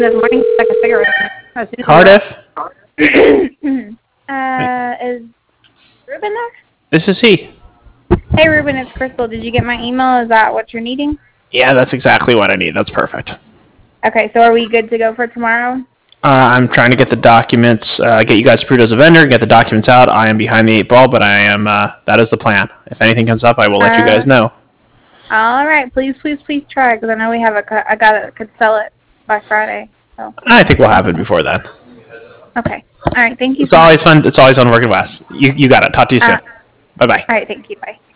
this morning to take a cigarette. As soon as Cardiff, is Ruben there? this is he. Hey, Ruben, it's Crystal. Did you get my email? Is that what you're needing? Yeah, that's exactly what I need. That's perfect. Okay, so are we good to go for tomorrow? I'm trying to get the documents, get you guys approved as a vendor, get the documents out. I am behind the 8 ball, but I am, that is the plan. If anything comes up, I will let you guys know. All right, please try, because I know we have a guy that could sell it by Friday. So. I think we'll have it before then. Okay. All right, thank you. It's always fun. It's always fun working with us. You got it. Talk to you soon. Bye-bye. All right, thank you. Bye.